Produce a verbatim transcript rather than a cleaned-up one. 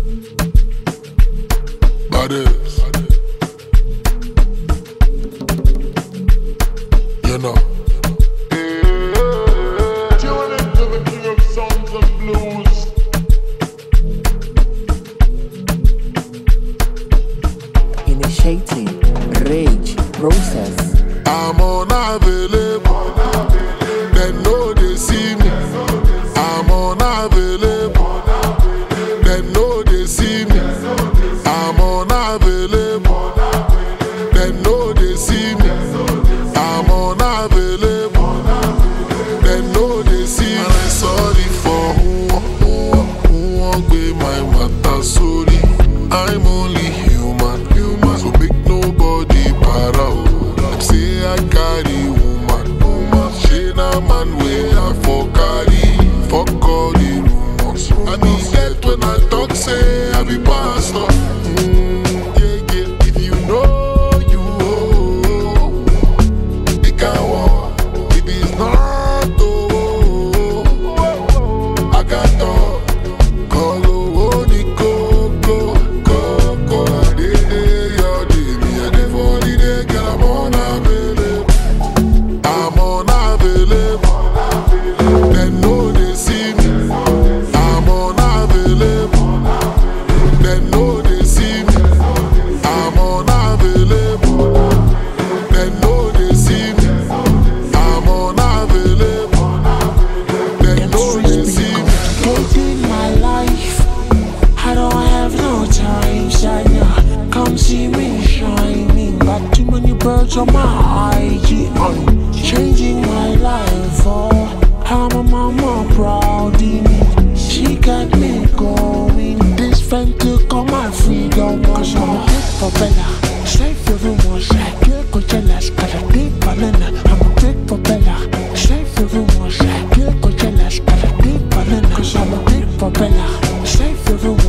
Badass. You know. Tune into the king of songs and blues. Initiating rage process. I'm unavailable. They know they see me. I'm unavailable. They know they see me. I'm unavailable. They know they see me. I'm unavailable. They know they see me. And I'm sorry for who, who, who won't be my matter. Sorry, I'm only human, human. So make nobody para. Them say I carry woman, woman. She na man way I for carry. Fuck all the rumors. I need that when I talk say I be pastor. Mm, yeah, yeah. If you know you owe, it can walk. If it's not oh, I got talk. Call oh, the coco, coco. They day your day, me a day for the day, girl. I'm unavailable. I'm unavailable. They know they see me. I'm unavailable. They know they see me. I'm unavailable. They know they see me. I'm unavailable. They know they see me. Complicating my life. I don't have no time, Shania. Come see me shining. Got too many birds on my I G. I'm changing my life. Oh, I'm a mama proud in it. She got me going. This friend took all my freedom. Cause I'm a big propeller. Safe everyone, I can't go jealous. Got a big banana. I'm a big propeller. Safe everyone, I can't go jealous. Got a big banana. Cause I'm a big propeller. Safe everyone.